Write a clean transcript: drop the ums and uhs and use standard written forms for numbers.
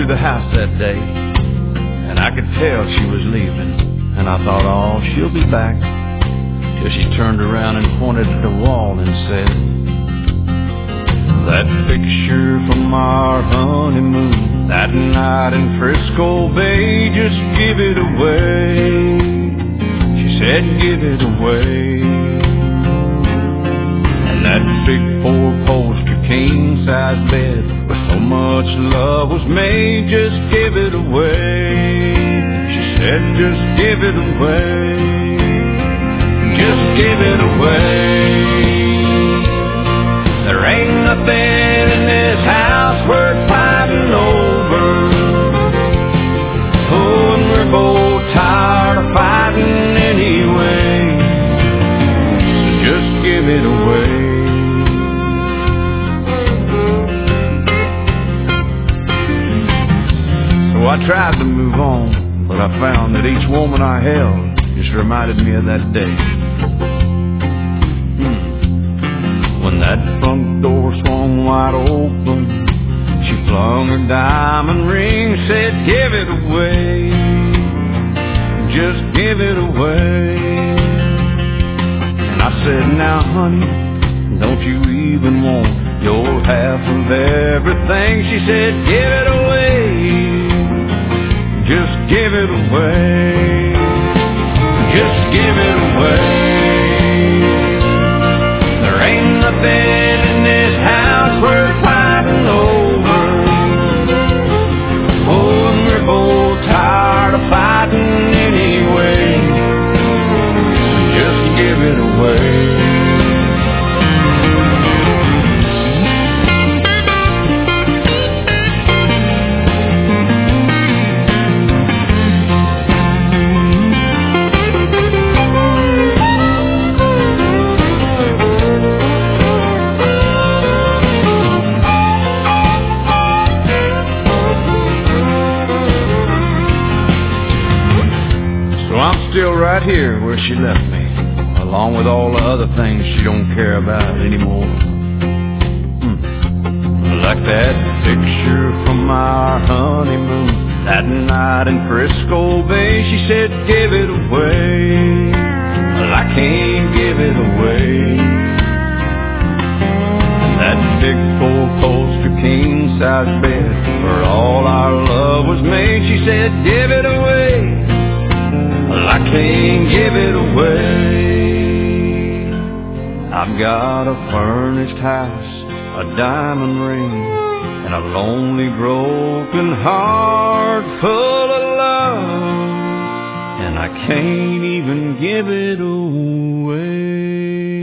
the house that day, and I could tell she was leaving. And I thought, oh, she'll be back. Till she turned around and pointed at the wall and said, that picture from our honeymoon, that night in Frisco Bay, just give it away. She said, give it away. And that big four-poster king-size bed where so much love was made, just give it away. She said, just give it away. Just give it away. There ain't nothing in this house worth fighting over. Oh, and we're both tired of fighting anyway. So just give it away. So I tried to move on, but I found that each woman I held just reminded me of that day. When that front door swung wide open, she flung her diamond ring, said, give it away. Just give it away. And I said, now honey, don't you even want your half of everything? She said, give it away. Just give it away. Just give it away. There ain't nothing in this house worth fighting over. Oh, and we're both tired of fighting anyway. Just give it away. Still right here where she left me, along with all the other things she don't care about anymore. Like that picture from our honeymoon, that night in Frisco Bay. She said, give it away. Well, I can't give it away. And that big four-poster king-size bed where all our love was made. She said, give it away. Well, I can't give it away. I've got a furnished house, a diamond ring, and a lonely broken heart full of love, and I can't even give it away.